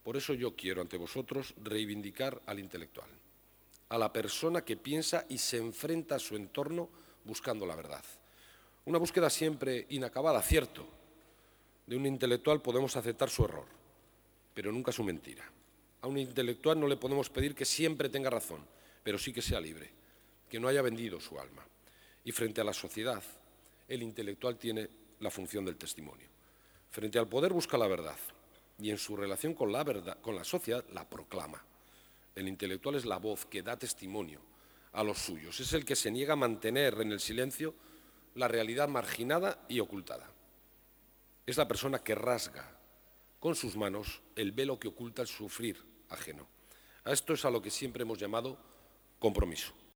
Por eso yo quiero ante vosotros reivindicar al intelectual, a la persona que piensa y se enfrenta a su entorno buscando la verdad. Una búsqueda siempre inacabada, cierto. De un intelectual podemos aceptar su error, pero nunca su mentira. A un intelectual no le podemos pedir que siempre tenga razón, pero sí que sea libre, que no haya vendido su alma. Y frente a la sociedad, el intelectual tiene la función del testimonio. Frente al poder busca la verdad y en su relación con la verdad, con la sociedad, la proclama. El intelectual es la voz que da testimonio a los suyos. Es el que se niega a mantener en el silencio la realidad marginada y ocultada. Es la persona que rasga con sus manos el velo que oculta el sufrir ajeno. A esto es a lo que siempre hemos llamado compromiso.